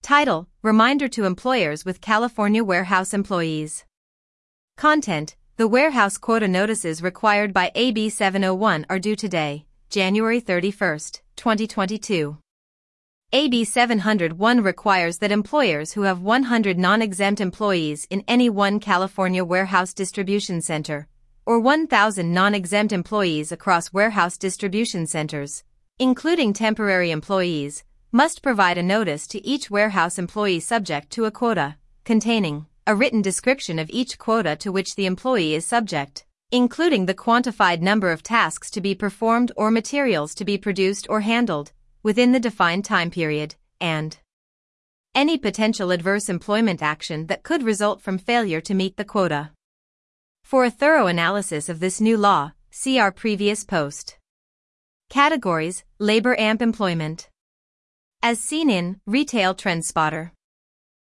Title: Reminder to employers with California warehouse employees. Content: The warehouse quota notices required by AB 701 are due today, January 31, 2022. AB 701 requires that employers who have 100 non-exempt employees in any one California warehouse distribution center, or 1,000 non-exempt employees across warehouse distribution centers, including temporary employees, must provide a notice to each warehouse employee subject to a quota, containing a written description of each quota to which the employee is subject, including the quantified number of tasks to be performed or materials to be produced or handled within the defined time period, and any potential adverse employment action that could result from failure to meet the quota. For a thorough analysis of this new law, see our previous post. Categories: Labor AMP employment. As seen in Retail TrendSpotter.